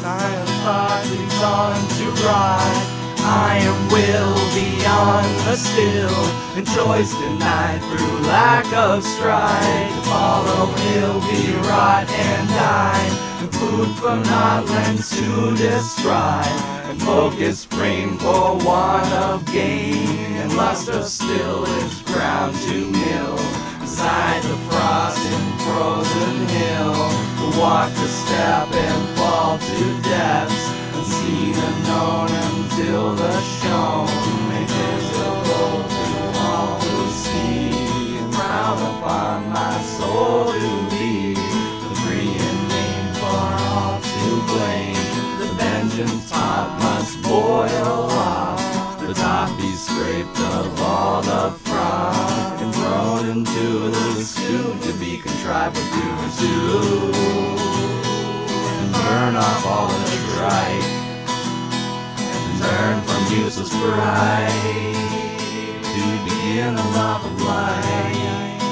Time thought leads on to ride. I am will beyond the still, and choice denied through lack of stride. To follow ill, be rot and die, and food from not lends to destroy, and focus frame for want of gain, and lust of still is ground to mill. Beside the frost and frozen hill, to walk, to step, and fall to depths, unseen, unknown, until the shown made visible to all who see, and frown upon my soul to be the free and main for all to blame. The vengeance pot must boil off, the top be scraped of all the froth, and thrown into the stew to be contrived with due pursue, and burn off all the strife, and turn from useless pride to begin the love of life,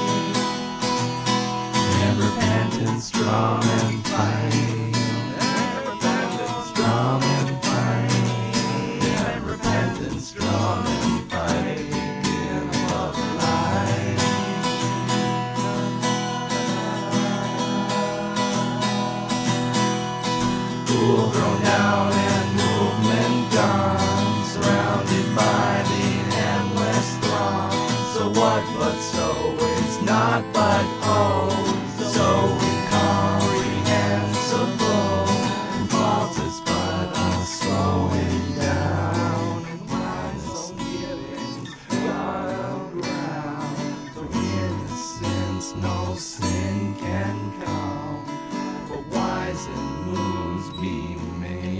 and repentance strong and fine, and repentance strong and fine, and repentance strong and fine, begin the love of life. Cool thrown down and movement gone, surrounded by the endless throng. So what but so is not but oh, so incomprehensible, and fault is but a slowing down, and blindness giving wild ground. Through innocence no sin can come, for wise and moves be made.